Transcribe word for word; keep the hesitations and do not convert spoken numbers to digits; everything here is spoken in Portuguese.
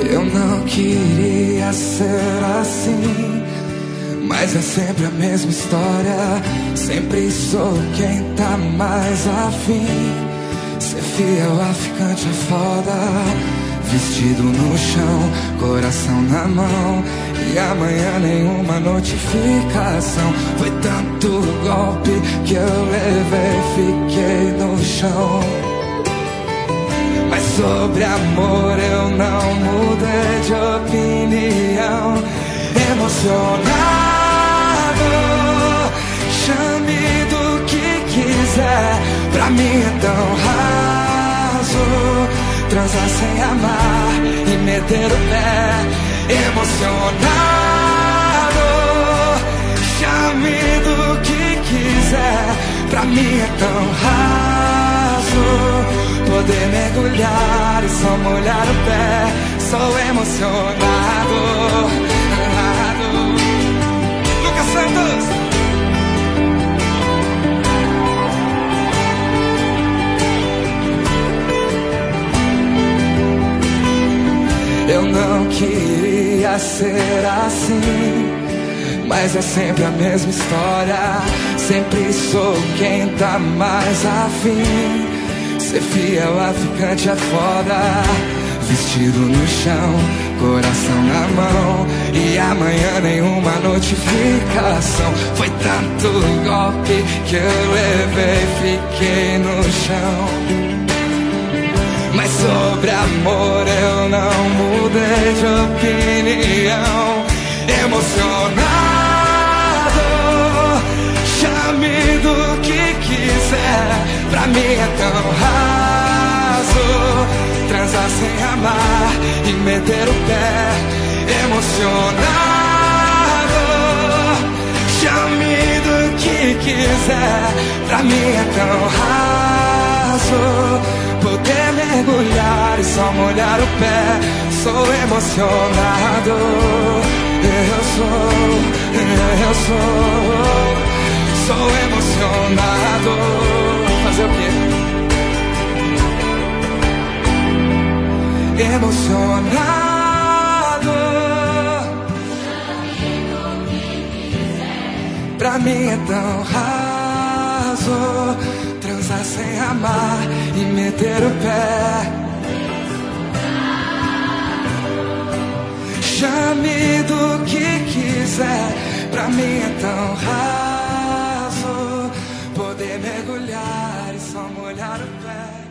Eu não queria ser assim, mas é sempre a mesma história. Sempre sou quem tá mais afim. Ser fiel a ficante é foda. Vestido no chão, coração na mão, e amanhã nenhuma notificação. Foi tanto golpe que eu levei, fiquei no chão. Mas sobre amor eu não mudei de opinião. Emocionado, chame do que quiser. Pra mim é tão raso transar sem amar e meter o pé. Emocionado, chame do que quiser. Pra mim é tão raso poder mergulhar e só molhar o pé. Sou emocionado. Lucas Santos. Eu não queria ser assim, mas é sempre a mesma história. Sempre sou quem tá mais afim. Ser fiel a ficante é foda. Vestido no chão, coração na mão, e amanhã nenhuma notificação. Foi tanto golpe que eu levei, fiquei no chão. Mas sobre amor eu não mudei de opinião. Emocionado, chame do que quiser. Pra mim é tão raso transar sem amar e meter o pé. Emocionado, chame do que quiser. Pra mim é tão raso poder mergulhar e só molhar o pé. Sou emocionado. Eu sou, eu sou, sou emocionado. Fazer o quê? Emocionado. Pra mim é tão raso transar sem amar e meter o pé. Chame do que quiser. Pra mim é tão raso poder mergulhar e só molhar o pé.